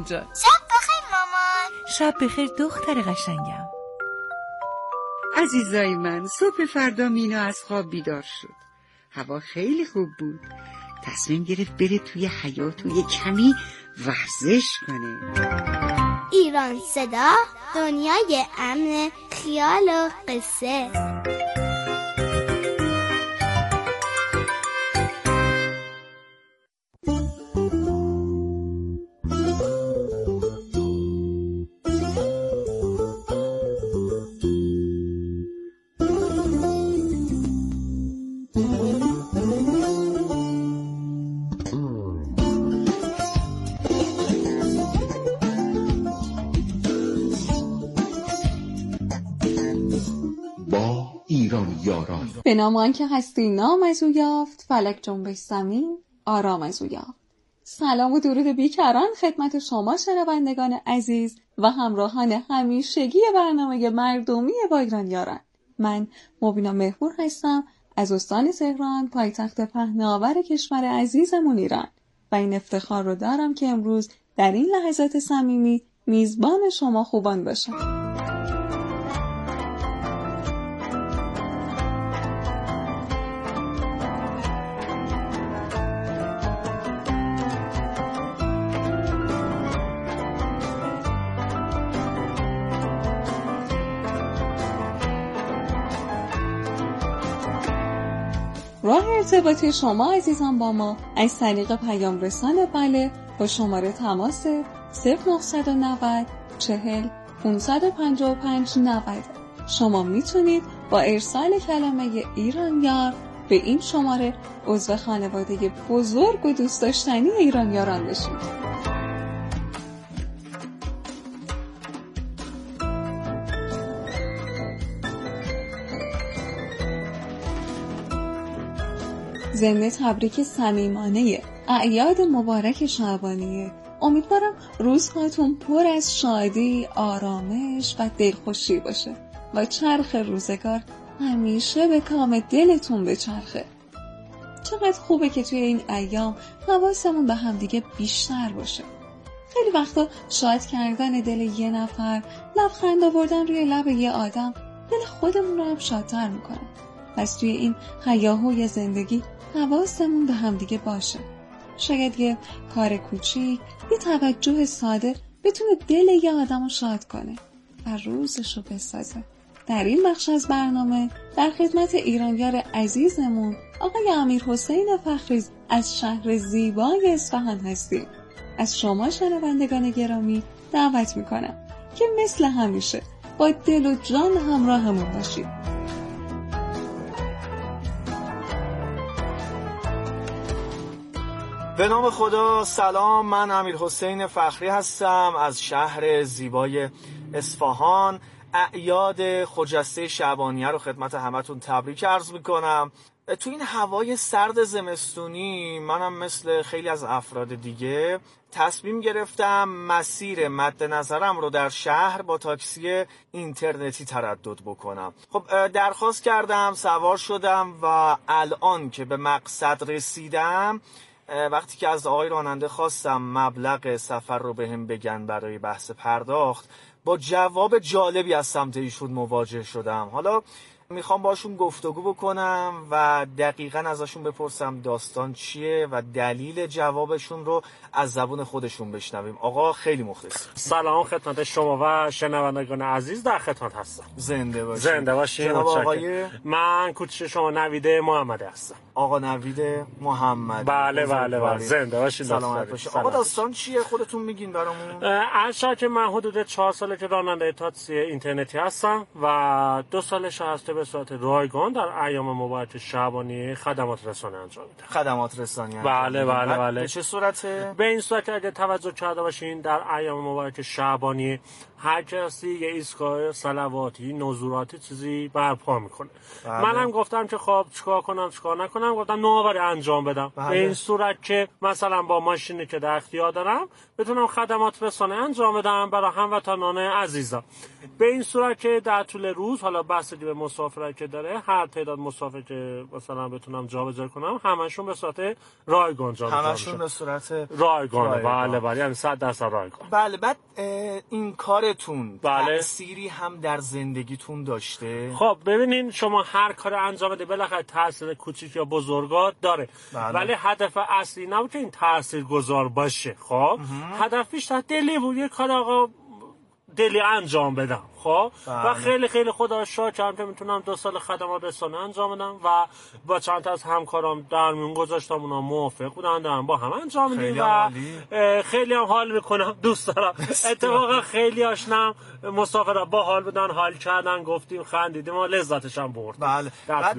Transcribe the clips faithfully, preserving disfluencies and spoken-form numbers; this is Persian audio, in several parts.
جان. شب بخیر مامان. شب بخیر دختر قشنگم. عزیزای من، صبح فردا مینا از خواب بیدار شد. هوا خیلی خوب بود. تصمیم گرفت بره توی حیاط و یه کمی ورزش کنه. ایران صدا، دنیای امن، خیال و قصه. به نام آن که هستی نام از او یافت، فلک جنبش زمین آرام از او یافت. سلام و درود بیکران خدمت شما شنوندگان عزیز و همراهان همیشگی برنامه مردمی با ایران یاران. من مبینا مهپور هستم از استان تهران، پایتخت پهناور کشور عزیزمون ایران، و این افتخار رو دارم که امروز در این لحظات صمیمی میزبان شما خوبان باشم. راه ارتباطی شما عزیزان با ما از طریق پیام رسان بله با شماره تماس صفر نه نه صفر چهل پانصد و پنجاه و پنج نود. شما میتونید با ارسال کلمه ایران یار به این شماره عضو خانواده بزرگ و دوست داشتنی ایران یاران بشید. ضمن تبریک صمیمانه اعیاد مبارک شعبانیه، امیدوارم روزهاتون پر از شادی، آرامش و دلخوشی باشه و چرخ روزگار همیشه به کام دلتون بچرخه. چقدر خوبه که توی این ایام حواسمون به همدیگه بیشتر باشه. خیلی وقتا شاد کردن دل یه نفر، لبخند آوردن روی لب یه آدم دل خودمون رو هم شادتر میکنه. پس توی این هیاهوی زندگی حواسمون به همدیگه باشه. شاید یه کار کوچیک، یه توجه ساده بتونه دل یه آدم رو شاد کنه و روزش رو بسازه. در این بخش از برنامه در خدمت ایرانیار عزیزمون آقای امیرحسین فخری از شهر زیبای اصفهان هستیم. از شما شنوندگان گرامی دعوت میکنم که مثل همیشه با دل و جان همراهمون باشید. به نام خدا. سلام، من امیرحسین فخری هستم از شهر زیبای اصفهان. اعیاد خجسته شعبانیه رو خدمت همتون تبریک عرض میکنم. تو این هوای سرد زمستونی منم مثل خیلی از افراد دیگه تصمیم گرفتم مسیر مد نظرم رو در شهر با تاکسی اینترنتی تردد بکنم. خب درخواست کردم، سوار شدم و الان که به مقصد رسیدم، وقتی که از آقای راننده خواستم مبلغ سفر رو بهم بگن برای بحث پرداخت، با جواب جالبی از سمت ایشون مواجه شدم. حالا میخوام باشون گفتگو بکنم و دقیقاً ازشون بپرسم داستان چیه و دلیل جوابشون رو از زبون خودشون بشنویم. آقا خیلی مخلص. سلام خدمت شما و شنوندگان عزیز، در خدمت هستم. زنده باشید. زنده باشید. جناب آقای، من کوچه شما نوید محمد هستم. آقا نوید محمد. بله بله بله. زنده باشید. سلامت باشید. آقا داستان چیه خودتون میگین برامون؟ عرض که من حدود چهار ساله که راننده تاکسی اینترنتی هستم و دو سالش هست به صورت رایگان در ایام مبارک شعبانی خدمات رسانه انجام میدم. خدمات رسانه انجام بله بله بله. به چه صورته؟ به این صورت که اگه توجه کرده باشین در ایام مبارک شعبانی هر کسی یه ایستگاه صلواتی نزوراتی چیزی برپا میکنه. بله. منم گفتم که خب چیکار کنم چیکار نکنم، گفتم نوآوری انجام بدم. بله. به این صورت که مثلا با ماشینی که در اختیار دارم بتونم خدمات رسانه انجام بدم برای هموطنان عزیزم. به این صورت که در طول روز حالا بستگی به مسافر مسافرایی که داره، هر تعداد مسافر که مثلا بتونم جابجا کنم همشون به صورت رایگان جابجا میشن. همشون به صورت رایگان. بله بله، یعنی صد درصد رایگان. بله. بعد این کارتون بله. تأثیری هم در زندگیتون داشته؟ خب ببینین، شما هر کار انجام بده بالاخره تاثیر کوچیک یا بزرگات داره. بله. ولی هدف اصلی نبود که این تاثیرگذار باشه. خب هدف بیشتر دلی بود، یه کار آقا دلی انجام بدم. خب و خیلی خیلی خدا شاکرم که میتونم دو سال خدمات رسانه انجام بدم و با چند تا از همکارام در میون گذاشتم، اونا موافق بودن دارم با هم انجام میدیم و خیلی هم حال میکنم، دوست دارم. اتفاقا خیلی آشنام مسافرا با حال بودن، حال کردن، گفتیم، خندیدیم و لذتش هم برد. بله. بعد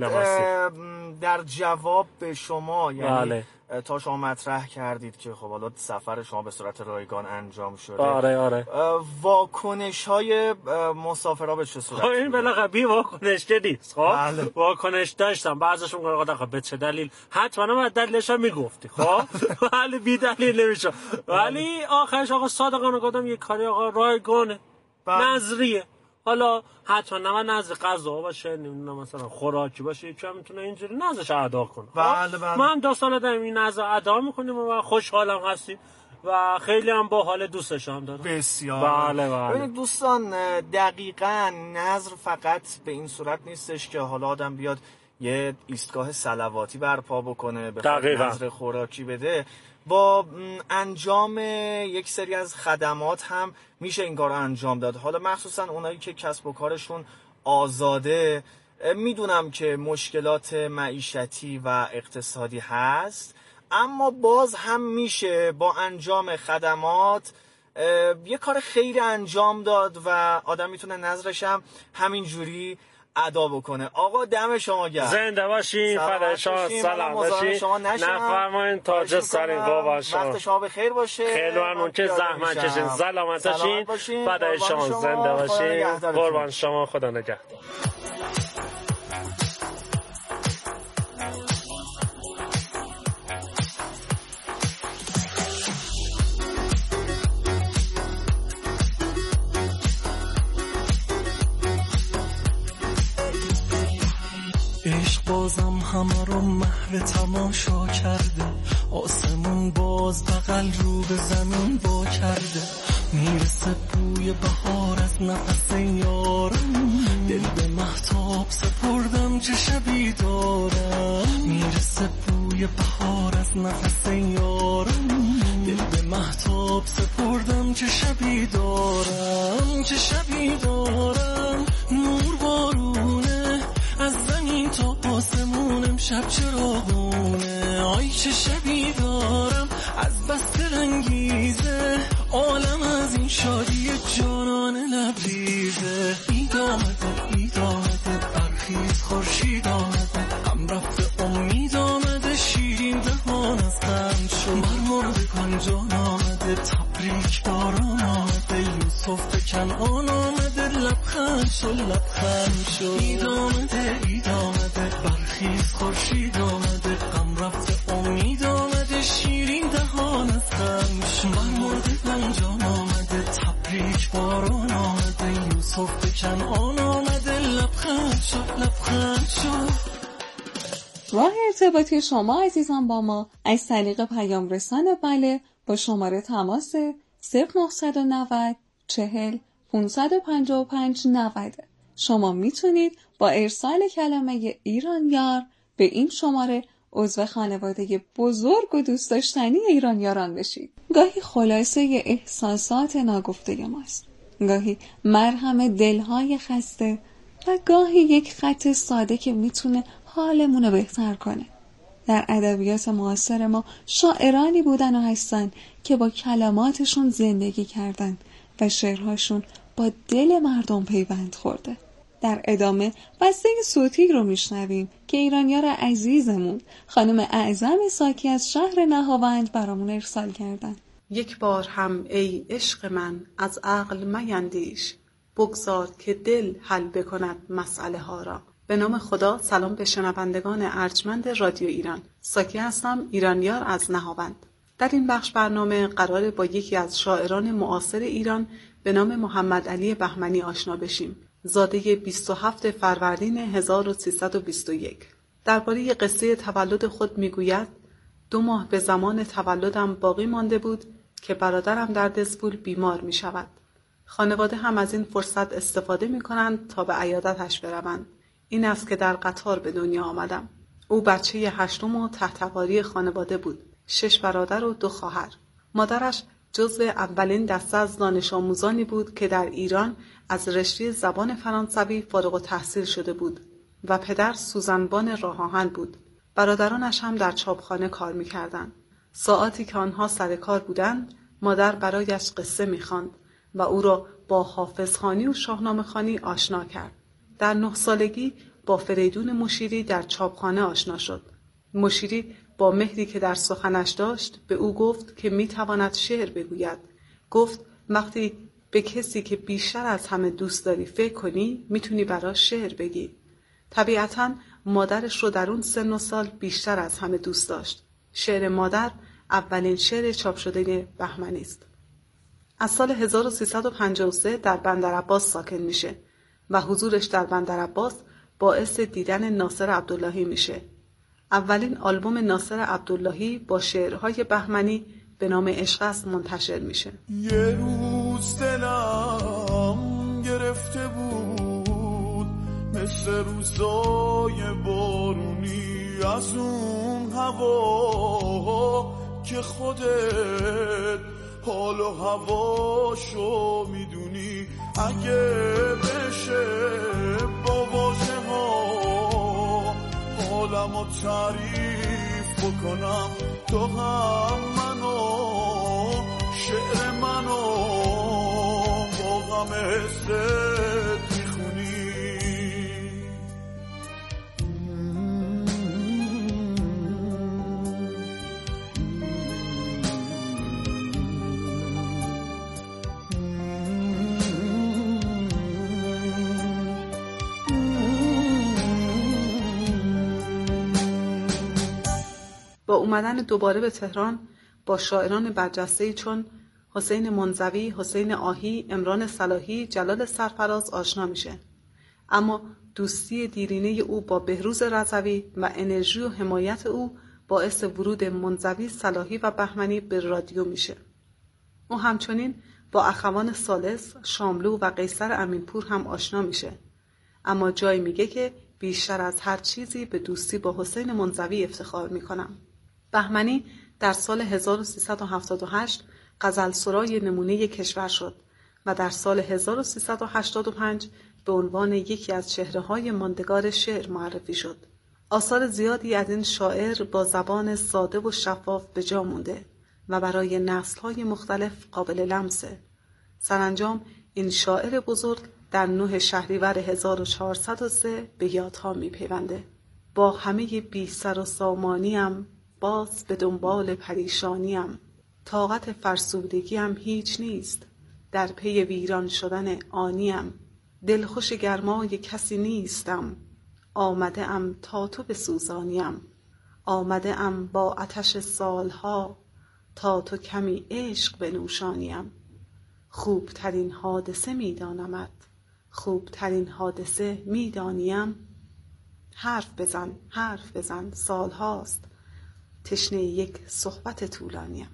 در جواب به شما، یعنی بله. تا شما مطرح کردید که خب حالا سفر شما به صورت رایگان انجام شده، آره آره، واکنش های مسافرها به چه صورت؟ این بالاخره بی واکنش که نیست. خب بله. واکنش داشتم، بعضیشون میگن آقا به چه دلیل، حتما باید دلیلش رو میگفتی. خب ولی بی دلیل نمیشه. ولی آخرش آقا صادقانه گفتم یه کاری آقا رایگانه، نظریه. حالا حتما نه نظر غذا باشه، نمیدونم مثلا خوراکی باشه، یکی هم میتونه اینجوری نظرش ادا کنه. بله بله. من دو سال دارم این نظر ادا میکنیم و خوشحالم هستیم و خیلی هم با حال دوستش هم دارم. بسیار. بله بله. ببینید دوستان، دقیقاً نظر فقط به این صورت نیستش که حالا آدم بیاد یه ایستگاه صلواتی برپا بکنه، بخواد نظر خوراکی بده. با انجام یک سری از خدمات هم میشه این کار رو انجام داد. حالا مخصوصا اونایی که کسب و کارشون آزاده، میدونم که مشکلات معیشتی و اقتصادی هست، اما باز هم میشه با انجام خدمات یه کار خیلی انجام داد و آدم میتونه نظرش هم همین جوری ادا بکنه. آقا دم شما گرم، زنده باشین، فدای شما، سلام باشین، نفرمایین، تاج سرین قربان شما، وقت شما بخیر باشه، خیلی ممنون که زحمت کشین، سلامت باشین، فدای شما، زنده باشین، قربان شما، خدا نگهدار. عشق بازم همه رو محو تماشا کرده، آسمون باز بغل رو به زمین با کرده، میرسه بوی بهار از نفس یارم، دل به مهتاب سپردم چه شبی دارم، میرسه بوی بهار از نفس یارم، دل به مهتاب سپردم چه شبی دارم، چه شبی دارم، نور بارونه از زمین تا آسمون، امشب چراغونه، آی چه شبی دارم، از بس دلانگیزه، عالم از این شادی جانان لبریزه، اید آمده اید آمده، برخیز خورشید آمده، غم رفته امید آمده، شیرین دهان از غم شد، مرمرده کن جان آمده، تبریک باران آمده، یوسف به کنعان آمده، لبخند شد لبخند شد، اید آمده اید آمده، برخیز خورشید آمده، غم رفته امید آمده، شیرین دهان از غم شد، مرمرده کن جان آمده، تبریک باران آمده، یوسف به کنعان آمده، لبخند شد لبخند شد. راه ارتباطی شما عزیزان با ما از طریق پیام رسان بله با شماره تماس صفر نه نه صفر چهل پانصد و پنجاه و پنج نود. شما میتونید با ارسال کلمه ایرانیار به این شماره عضو خانواده بزرگ و دوست داشتنی ایرانیاران بشید. گاهی خلاصه احساسات ناگفته ماست، گاهی مرهم دلهای خسته و گاهی یک خط ساده که میتونه حالمون رو بهتر کنه. در ادبیات معاصر ما شاعرانی بودن و هستن که با کلماتشون زندگی کردن و شعرهاشون با دل مردم پیوند خورده. در ادامه بسته صوتی رو میشنویم که ایرانیار عزیزمون خانم اعظم ساکی از شهر نهاوند برامون ارسال کردن. یک بار هم ای عشق من از عقل میندیش، بگذار که دل حل بکند مسئله ها را. به نام خدا. سلام به شنوندگان ارجمند رادیو ایران. ساکی هستم، ایرانیار از نهاوند. در این بخش برنامه قراره با یکی از شاعران معاصر ایران به نام محمد علی بهمنی آشنا بشیم. زاده بیست و هفتم فروردین هزار و سیصد و بیست و یک. درباره قصه تولد خود میگوید: دو ماه به زمان تولدم باقی مانده بود که برادرم در دزبول بیمار می شود. خانواده هم از این فرصت استفاده می کنند تا به عیادتش بروند. این است که در قطار به دنیا آمدم. او بچه هشتم و تحتواری خانواده بود. شش برادر و دو خواهر. مادرش جزو اولین دسته از دانش آموزانی بود که در ایران از رشته زبان فرانسوی فارغ التحصیل شده بود و پدر سوزنبان راه آهن بود. برادرانش هم در چاپخانه کار می‌کردند. ساعاتی که آنها سر کار بودند، مادر برایش قصه می‌خواند و او را با حافظخوانی و شاهنامه‌خوانی آشنا کرد. در نه سالگی با فریدون مشیری در چاپخانه آشنا شد. مشیری با مهری که در سخنش داشت به او گفت که می‌تواند شعر بگوید. گفت وقتی به کسی که بیشتر از همه دوست داری فکر کنی، می‌تونی براش شعر بگی. طبیعتاً مادرش رو در اون سن و سال بیشتر از همه دوست داشت. شعر مادر اولین شعر چاپ شده بهمنی است. از سال هزار و سیصد و پنجاه و سه در بندرعباس ساکن میشه و حضورش در بندرعباس باعث دیدن ناصر عبداللهی میشه. اولین آلبوم ناصر عبداللهی با شعرهای بهمنی به نام عشق است منتشر میشه. یه روز دلم گرفته بود مثل روزای بارونی از اون هوا که خودت حال و هواشو میدونی. اگه بشه با واژه ها حالمو تعریف بکنم، تو هم منو شعر منو با غم حست میخونی. با اومدن دوباره به تهران با شاعران برجسته‌ای چون حسین منزوی، حسین آهی، عمران صلاحی، جلال سرفراز آشنا میشه. اما دوستی دیرینه او با بهروز رضوی و انرژی و حمایت او باعث ورود منزوی، صلاحی و بهمنی به رادیو میشه. او همچنین با اخوان ثالث، شاملو و قیصر امینپور هم آشنا میشه. اما جای میگه که بیشتر از هر چیزی به دوستی با حسین منزوی افتخار میکنم. بهمنی در سال هزار و سیصد و هفتاد و هشت غزلسرای نمونه کشور شد و در سال هزار و سیصد و هشتاد و پنج به عنوان یکی از چهره‌های ماندگار شعر معرفی شد. آثار زیادی از این شاعر با زبان ساده و شفاف به جا مونده و برای نسل‌های مختلف قابل لمسه. سرانجام این شاعر بزرگ در نه شهریور هزار و چهارصد و سه به یادها می‌پیونده. با همه بی سر و سامانیم باز به دنبال پریشانیم، طاقت فرسودگیم هیچ نیست، در پی ویران شدن آنیم، دلخوش گرمای کسی نیستم، آمده ام تا تو بسوزانیم، آمده ام با آتش سالها تا تو کمی عشق بنوشانیم، خوبترین حادثه میدانمت، خوبترین حادثه میدانیم، حرف بزن حرف بزن سالهاست، تشنه یک صحبت طولانیم.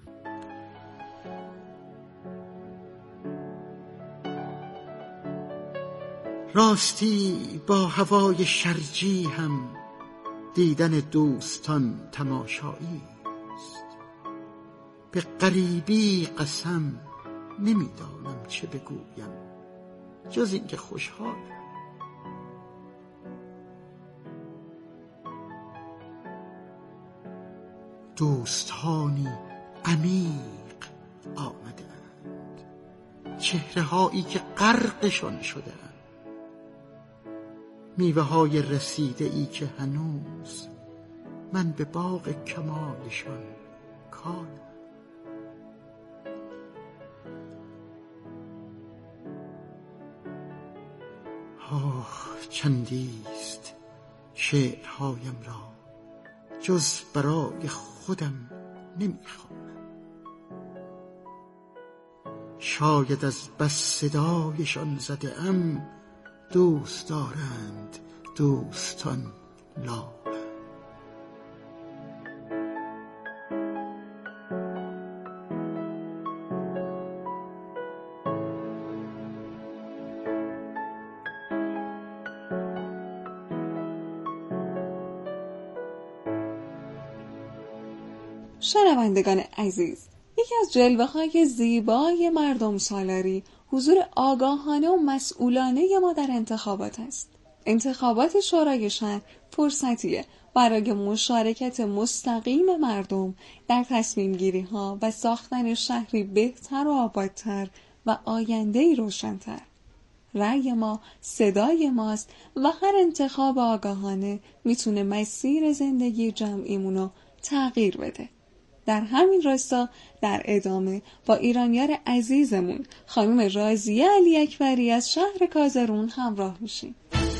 راستی با هوای شرجی هم دیدن دوستان تماشایی است. به غریبی قسم نمیدانم چه بگویم جز اینکه خوشحالم. دوستانی عمیق آمدند، چهره هایی که غرقشان شدند، میوه های رسیده ای که هنوز من به باغ کمالشان کارم. آه چندیست شعرهایم را جز برای خودم نمیخوانم، شاید از بس صدایشان زده ام دوست دارند دوستان لاغر. شنوندگان عزیز، یکی از جلوه‌های زیبای مردم سالاری حضور آگاهانه و مسئولانه ما در انتخابات است. انتخابات شورای شهر فرصتیه برای مشارکت مستقیم مردم در تصمیم گیری ها و ساختن شهری بهتر و آبادتر و آینده‌ای روشن‌تر. رأی ما صدای ماست و هر انتخاب آگاهانه میتونه مسیر زندگی جمعیمونو تغییر بده. در همین راستا در ادامه با ایرانیار عزیزمون خانم راضیه علی اکبری از شهر کازرون همراه میشیم.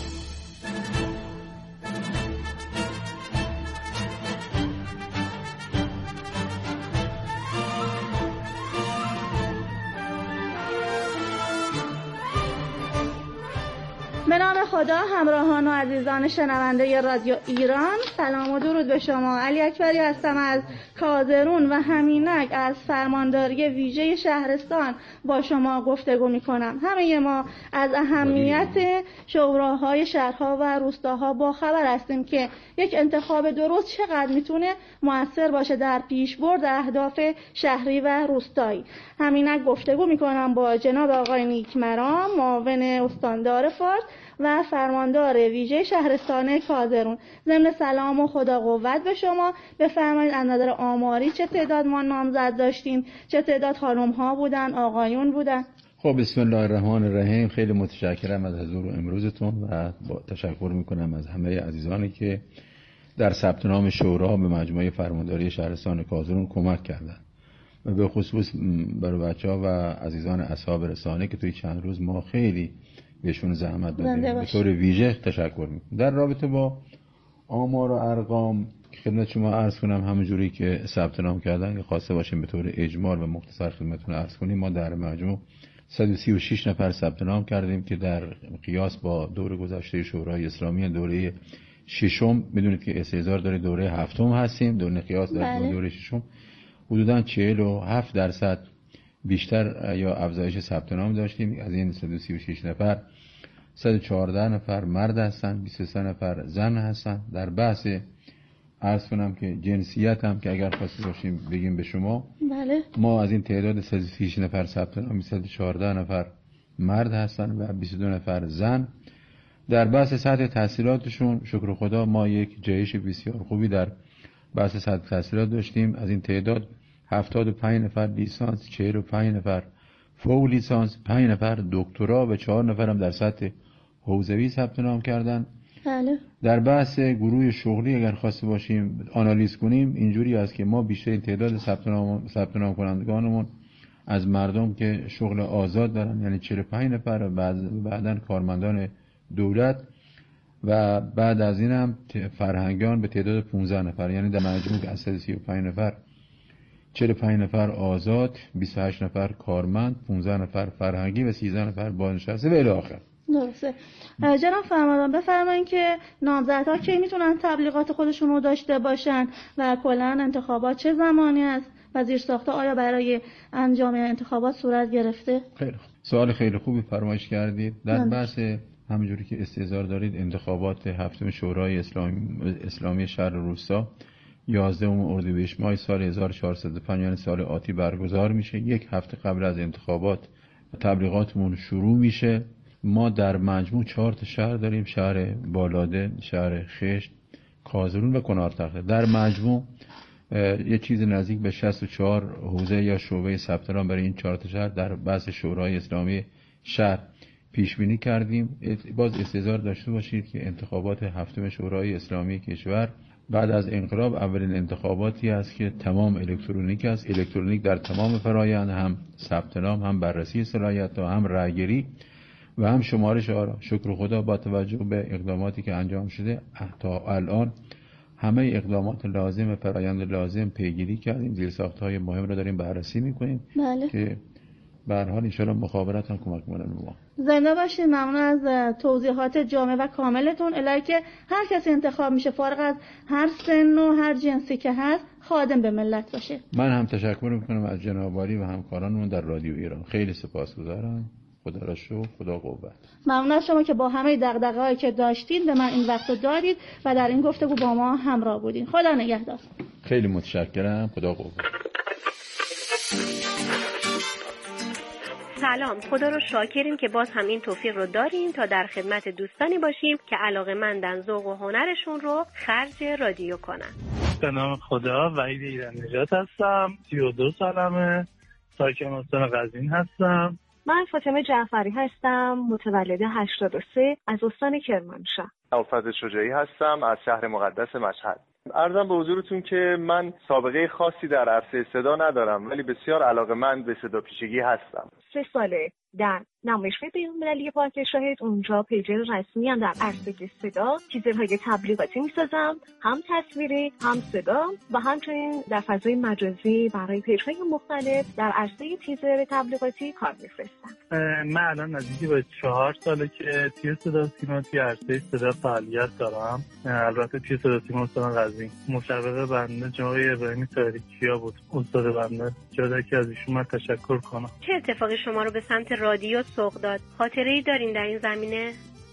به نام خدا، همراهان و عزیزان شنونده رادیو ایران، سلام و درود به شما. علی اکبری هستم از کازرون و همینک از فرمانداری ویژه شهرستان با شما گفتگو میکنم. همه ما از اهمیت شوراهای شهرها و روستاها با خبر هستیم که یک انتخاب درست چقدر میتونه مؤثر باشه در پیشبرد اهداف شهری و روستایی. همینک گفتگو میکنم با جناب آقای نیکمرام، معاون استاندار فارس و فرماندار ویژه شهرستان کازرون. ضمن سلام و خدا قوت به شما، بفرمایید از نظر آماری چه تعداد ما نامزد داشتیم، چه تعداد خانم ها بودن، آقایون بودن؟ خب بسم الله الرحمن الرحیم. خیلی متشکرم از حضور و امروزتون و با تشکر میکنم از همه عزیزانی که در ثبت نام شورا به مجموعه فرمانداری شهرستان کازرون کمک کردن و به خصوص برای بچه‌ها و عزیزان اصحاب رسانه که توی چند روز ما خیلی بهشون زحمت دادیم. به طور ویژه تشکر میکنم. در رابطه با آمار و ارقام خدمت شما عرض کنم، همونجوری که ثبت نام کردن که خواسته باشیم به طور اجمال و مختصر خدمتتون عرض کنیم، ما در مجموع صد و سی و شش نفر ثبت نام کردیم که در قیاس با دوره گذشته شورای اسلامی دوره ششم، میدونید که استعزار داره دوره هفتم هستیم، دوره قیاس در بله. دوره ششم حدوداً چهل و هفت درصد بیشتر یا افزایش ثبت نام داشتیم. از این صد و سی و شش نفر صد و چهارده نفر مرد هستن، بیست و سه نفر زن هستن. در بحث عرض کنم که جنسیت هم که اگر خواسته باشیم بگیم به شما، بله. ما از این تعداد صد و سی و شش نفر ثبت نام صد و چهارده نفر مرد هستن و بیست و دو نفر زن. در بحث سطح تحصیلاتشون شکر خدا ما یک جهش بسیار خوبی در بحث سطح تحصیلات داشتیم. از این تعداد هفتاد و پنج نفر لیسانس، چهل و پنج نفر فوق لیسانس، پنج نفر دکترا و چهار نفر هم در سطح حوزوی ثبت نام کردن. بله. در بحث گروه شغلی اگر خواسته باشیم آنالیز کنیم، اینجوری است که ما بیشتر تعداد ثبت نام ثبت نام کنندگانمون از مردم که شغل آزاد دارن یعنی چهل و پنج نفر و بعد بعداً کارمندان دولت و بعد از این هم فرهنگیان به تعداد پانزده نفر، یعنی در مجموع از صد و سی و پنج نفر چهل و پنج نفر آزاد، بیست و هشت نفر کارمند، پانزده نفر فرهنگی و سیزده نفر بازنشسته و الی آخر. درسته. جناب فرماندار بفرمایید که نامزدها کی میتونن تبلیغات خودشون رو داشته باشن و کلا انتخابات چه زمانی است و زیرساخت‌ها آیا برای انجام انتخابات صورت گرفته؟ خیلی خوب. سوال خیلی خوبی فرمایش کردید. در بحث همونجوری که استحضار دارید انتخابات هفتم شورای اسلامی اسلامی شهر روستا یازدهم اردیبهشت ماه سال هزار و چهارصد و پنج یعنی سال آتی برگزار میشه. یک هفته قبل از انتخابات تبلیغاتمون شروع میشه. ما در مجموع چهار تا شهر داریم: شهر بالاده، شهر خشت، کازرون و کنارتخته. در مجموع یه چیز نزدیک به شصت و چهار حوزه یا شعبه ثبت نام برای این چهار تا شهر در بحث شورای اسلامی شهر پیش بینی کردیم. باز استحضار داشته باشید که انتخابات هفتم شورای اسلامی کشور بعد از انقلاب اولین انتخاباتی است که تمام الکترونیک است. الکترونیک در تمام فرآیند، هم ثبت نام، هم بررسی صلاحیت، هم رأیگیری و هم شمارش آرا. شکر خدا با توجه به اقداماتی که انجام شده تا الان همه اقدامات لازم و فرآیند لازم پیگیری کردیم. زیرساخت‌های مهم رو داریم بررسی می‌کنیم. بله. که به هر حال ان شاء الله مخابرات هم کمک کنه به ما. زنده باشید. ممنون از توضیحات جامع و کاملتون. الهی که هر کسی انتخاب میشه فارغ از هر سن و هر جنسی که هست خادم به ملت باشه. من هم تشکر میکنم از جناب عالی و همکارانمون در رادیو ایران. خیلی سپاسگزارم. خدا را شکر، خدا قوت. ممنون از شما که با همه دغدغه‌هایی که داشتید به من این وقت رو دادید و در این گفتگو با ما همراه بودین. خدا نگهدار. خیلی متشکرم. خدا قوت. سلام، خدا رو شاکریم که باز هم این توفیق رو داریم تا در خدمت دوستانی باشیم که علاقه‌مندن ذوق و هنرشون رو خرج رادیو کنن. به نام خدا، وحید ایران نژاد هستم. سی و دو سالمه. ساکن استان قزوین هستم. من فاطمه جعفری هستم، متولد هشتاد و سه از استان کرمانشاه. ابوالفضل شجاعی هستم از شهر مقدس مشهد. عرضم به حضورتون که من سابقه خاصی در عرصه صدا ندارم ولی بسیار علاقه‌مند به صدا پیشگی هستم. سه ساله در نمایشگاه بین‌المللی پارک شاهد، اونجا پیجر رسمی هم در عرصه صدا تیزرهای تبلیغاتی میسازم، هم تصویری هم صدا، و همچنین در فضای مجازی برای پیج‌های مختلف در عرصه تیزر تبلیغاتی کار میفرستم. من الان نزدیک به چهار ساله که توی صدا سیما توی عرصه صدا فعالیت دارم. البته توی صدا سیما استان قزوین مشوق بنده جناب ابراهیمی تاریکیا بود، استاد بنده. جدا که از ایشون من تشکر کنم. چه اتفاقی شما رو به سمت رادیو سوق داد؟ خاطره‌ای دارین در این زمینه؟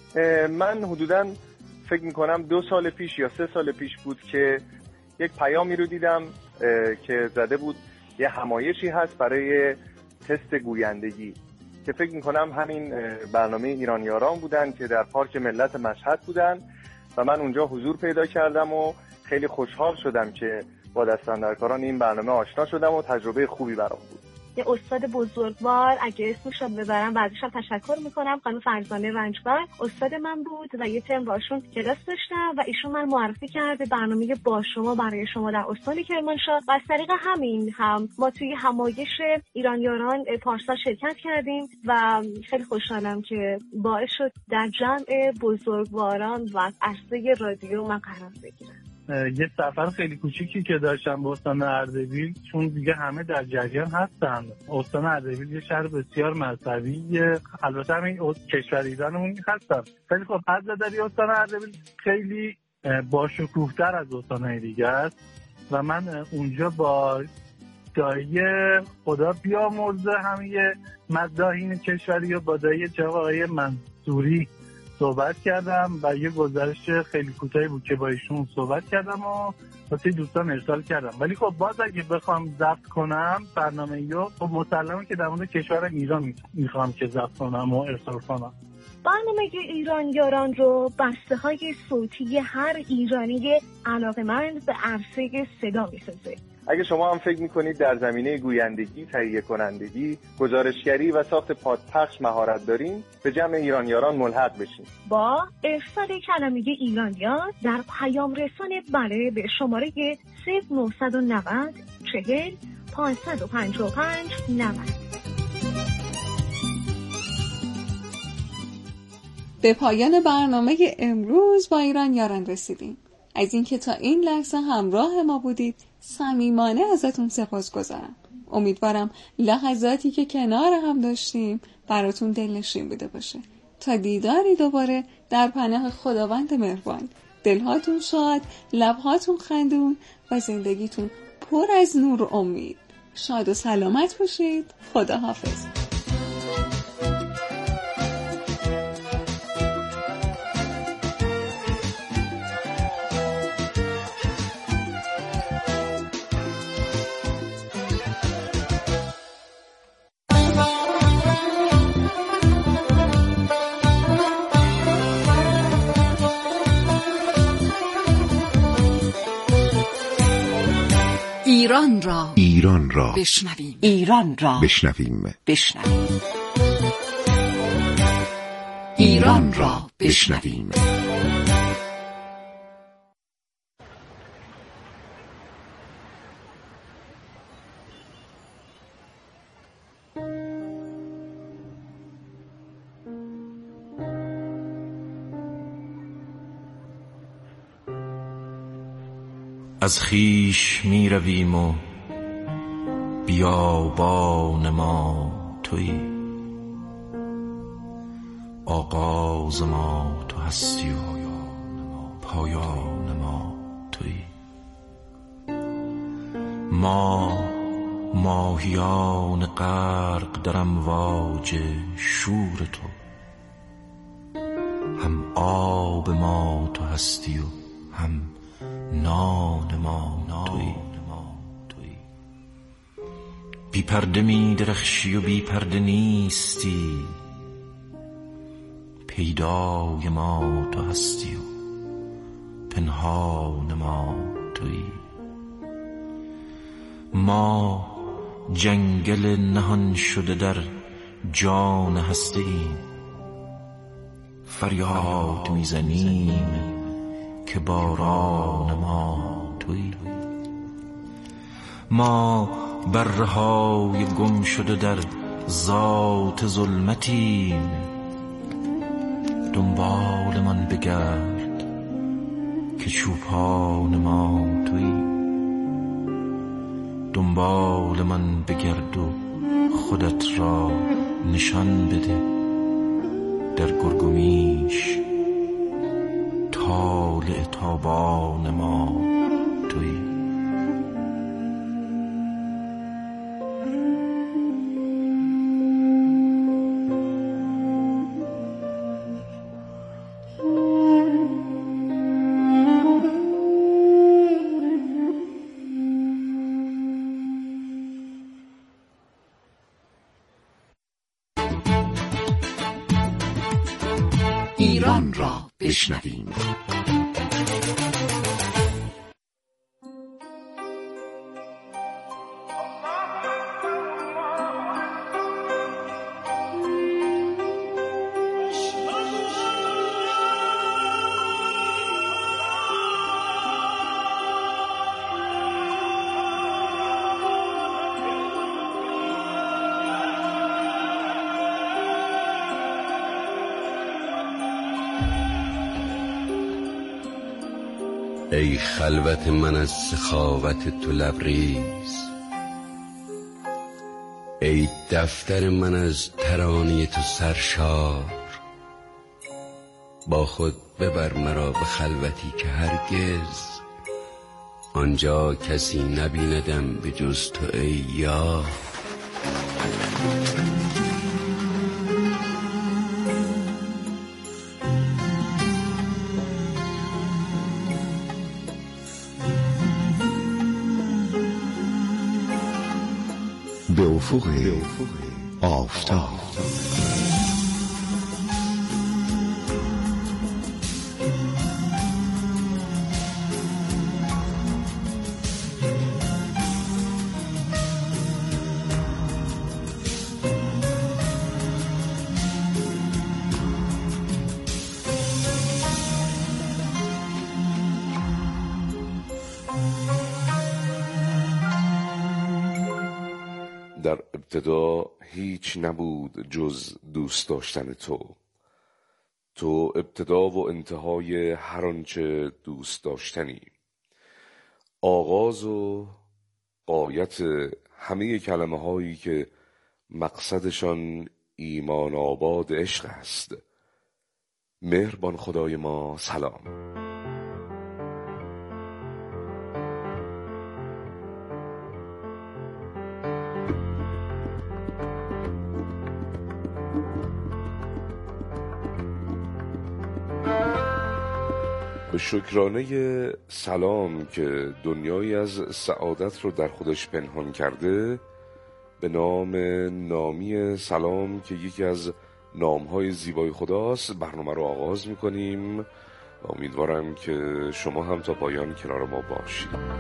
من حدوداً فکر می‌کنم دو سال پیش یا سه سال پیش بود که یک پیامی رو دیدم که زده بود یه همایشی هست برای تست گویندگی که فکر می‌کنم همین برنامه ایران یاران بودن که در پارک ملت مشهد بودن و من اونجا حضور پیدا کردم و خیلی خوشحال شدم که با دستاندرکاران این برنامه آشنا شدم و تجربه خوبی برام بود. یه استاد بزرگوار، اگه اسمش رو ببرم بعدشم تشکر میکنم، خانم فرزانه رنجبر استاد من بود و یه ترم باشون کلاس داشتم و ایشون من معرفی کرد به برنامه با شما برای شما در استان کرمانشاه و از طریق همین هم ما توی همایش ایران یاران پارسال شرکت کردیم و خیلی خوشحالم که باعث شد در جمع بزرگواران و عرصه رادیو من قرار بگیرم. یه سفر خیلی کوچیکی که داشتم به استان اردبیل، چون دیگه همه در جریان هستن. استان اردبیل یه شهر بسیار مذهبیه، البته همین کشور ایرانمون هستن. خیلی خب از نظر استان اردبیل خیلی باشکوه‌تر از استان‌های دیگه است و من اونجا با دایی خدا بیامرزه همه مداحین کشوری و با دایی جناب آقای منصوری صحبت کردم و یه گزارش خیلی کوتاهی بود که با ایشون صحبت کردم و واسه دوستان ارسال کردم. ولی خب باز اگه بخوام ضبط کنم برنامه‌ایو، خب مسلمه که در مورد کشور ایران میخوام که ضبط کنم و ارسال کنم. برنامه ایران یاران رو بسته های صوتی هر ایرانی علاقه‌مند به عرصه صدا میسازه. اگه شما هم فکر میکنید در زمینه گویندگی، تهیه کنندگی، گزارشگری و ساخت پادپخش مهارت دارین، به جمع ایران یاران ملحق بشین. با ارسال کلمه ایرانیان در پیام رسان بله به شماره صفر نه نه صفر چهل پانصد و پنجاه و پنج نود. به پایان برنامه امروز با ایران یاران رسیدیم. از اینکه تا این لحظه همراه ما بودید صمیمانه ازتون سپاسگزارم. امیدوارم لحظاتی که کنار هم داشتیم براتون دلنشین بوده باشه. تا دیداری دوباره در پناه خداوند مهربان. دلهاتون شاد، لبهاتون خندون و زندگیتون پر از نور و امید. شاد و سلامت باشید. خدا حافظ. ایران را ایران را بشنویم ایران را بشنویم بشنویم ایران را بشنویم. از خیش می رویم و بیابان ما تویی، آغاز ما تو هستی و پایان ما تویی. ما ماهیان غرق در امواج شور تو، هم آب ما تو هستی و هم نان ما تویی. بی پرده می درخشی و بی پرده نیستی، پیدای ما تو هستی و پنهان ما تویی. ما جنگل نهان شده در جان هسته ایم، فریاد میزنیم که باران ما تویی. ما برهای گم شده در ذات ظلمتیم، دنبال من بگرد که چوپان ما تویی. دنبال من بگرد و خودت را نشان بده، در گرگومیش طالع تابان ما تویی. ایران را بشنویم. ای خلوت من از سخاوت تو لبریز، ای دفتر من از ترانه تو سرشار. با خود ببر مرا به خلوتی که هرگز آنجا کسی نبیندم به جز تو ای یار. به افق آفتاب. در ابتدا هیچ نبود جز دوست داشتن تو. تو ابتدا و انتهای هر آنچه دوست داشتنی، آغاز و غایت همه کلمه هایی که مقصدشان ایمان آباد عشق است. مهربان خدای ما سلام. به شکرانه سلام که دنیایی از سعادت رو در خودش پنهان کرده، به نام نامی سلام که یکی از نامهای زیبای خداست برنامه رو آغاز میکنیم. امیدوارم که شما هم تا پایان کنار ما باشید.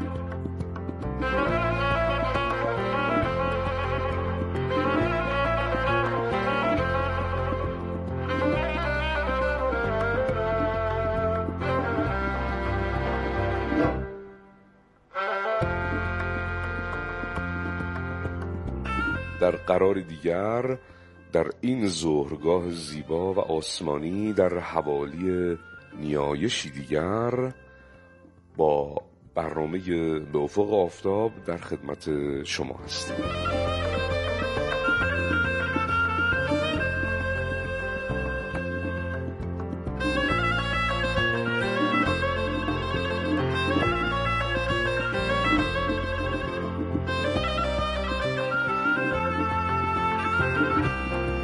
در قرار دیگر در این ظهرگاه زیبا و آسمانی در حوالی نیایشی دیگر با برنامه به افق آفتاب در خدمت شما هستیم.